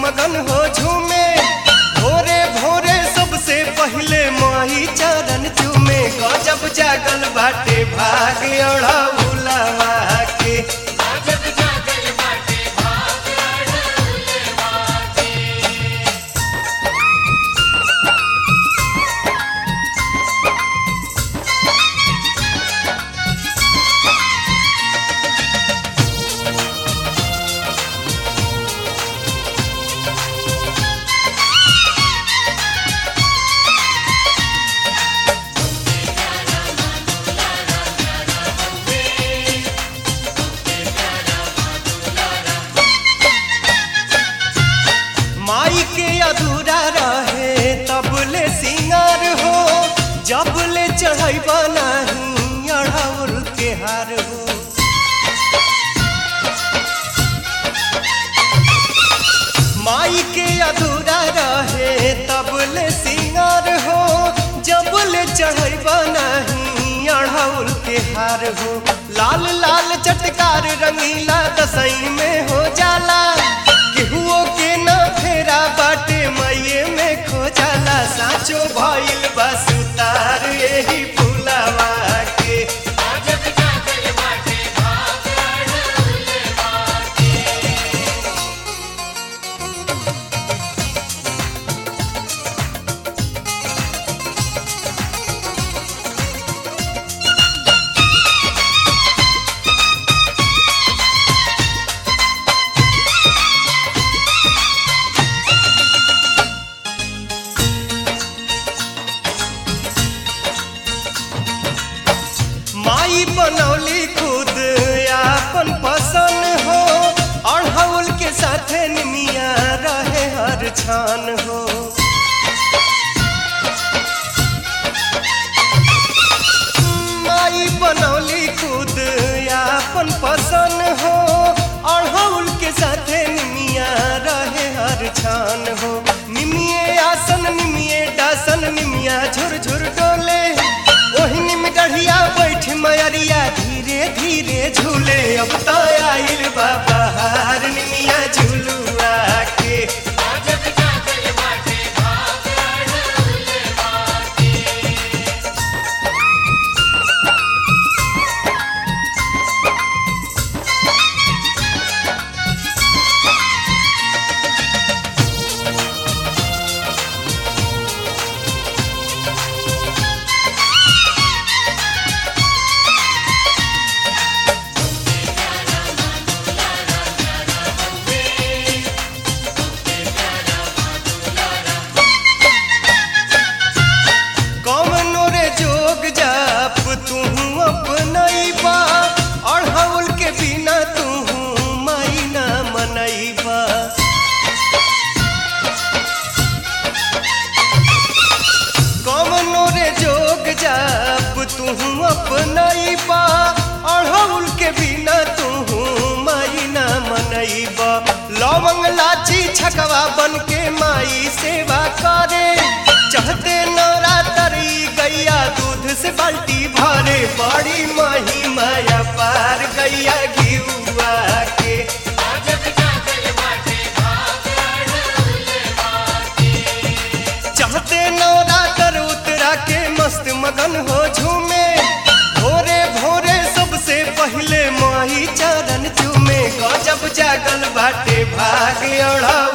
मगन हो झूमे। भोरे भोरे सबसे पहले माई चरण चूमे। गजब जागल बाटे भाग अड़हुलवा के। माई के अधूरा रहे तबले सिंगार हो। जबले चढ़ैबा नहीं अड़हुल के हार हो। माई के अधूरा रहे तबले सिंगार हो। जबले चढ़ैबा नहीं अड़हुल के हार हो। लाल लाल चटकार रंगीला दसई में हो जाला। केहुओ के ना फेरा बाटे मैये में खो जाला। साचो भइल बा सुतार एही फुलवा के। माई बनौली खुद आपन पसंद हो। अड़हुल के साथे निमिया रहे हर छान हो। माई बनौली खुद आपन पसंद हो। अड़हुल के साथे निमिया रहे हर छान हो। निमिये आसन निमिये डासन निमिया झुर झुर डोले। ओही निम गढ़िया बैठ मयरिया धीरे धीरे झूले। अब तो आइल बा बहार निमिया झूलुआ के। कौनो रे जोग जाप तू अपनैबा। अड़हुल के बिना तू माई ना मनैबा। कौनो रे जोग जाप तू अपनैबा। अड़हुल के बिना तू माई ना मनैबा। लवंग लाची छकवा बन के माई सेवा करे। चढ़ते नवरात्र गैया दूध से बाल्टी भरे। बड़ी महिमा पार गैया घिउआ के। चाहते नवरात्र उतरा के मस्त मगन हो झूमे। भोरे भोरे सबसे पहले माई चरण चूमे। गजब जागल बाटे भाग अड़ा